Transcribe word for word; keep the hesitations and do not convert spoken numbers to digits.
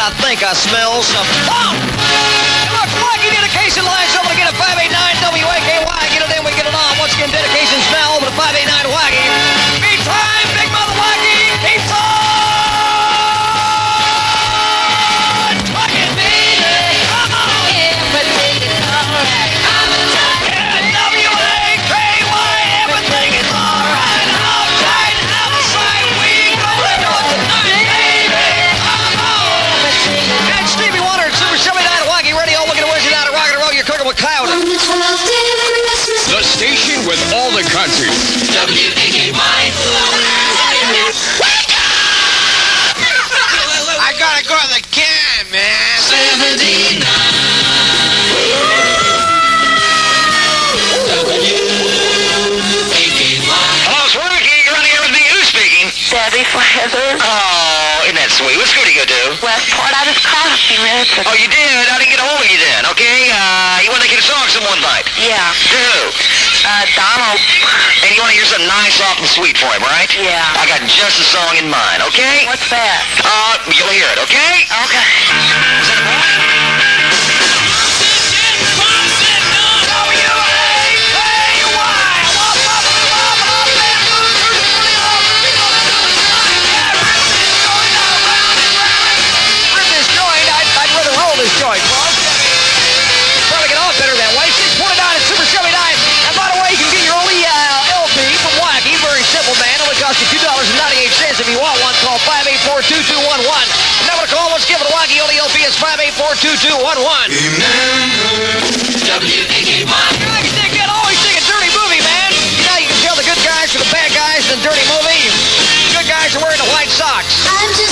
I think I smell some funk. Hey, look, Wacky dedication line. Someone to get a five eight nine W A K Y. Get it in, we get it on. Once again, dedications now over to five eight nine Wacky. Be time, Big Mother Wacky. Keep on talking, baby. Come on. Everything is alright. I'm a W A K Y. Everything is alright. Outside, outside, we go tonight, baby. Come on. And Stevie Wonder at Super seventy-nine Wacky Radio. Looking to Wednesday night at Rock and Roll. You're cooking with Cloud. The station with all the country. W A K Y. I gotta go to the can, man. seventy-nine. W A K Y. Hello, Swanky. You're running everything. Who's speaking? Debbie for Heather. Oh, isn't that sweet? What's Scooty go do? West Port, I just called a few minutes ago. Oh, you did? I didn't get a hold of you then, okay? Uh, you want to get a song someone night? Yeah. To who? Uh, Donald. And you want to hear something nice, soft, and sweet for him, right? Yeah. I got just a song in mind, okay? What's that? Uh, you'll hear it, okay? Okay. Is that a boy? This joint, boss. Probably get off better that way. six forty-nine at Super seventy-nine. And by the way, you can get your only uh, L P from Wacky. Very simple, man. Only costs you two dollars and ninety-eight cents. If you want one, call five eight four, two two one one. Number to call, let's give it a Wacky. Only L P is five eight four, two two one one. Remember W A K Y. I can dig that. Always dig a dirty movie, man. You know, you can tell the good guys from the bad guys in a dirty movie. Good guys are wearing the white socks. I'm just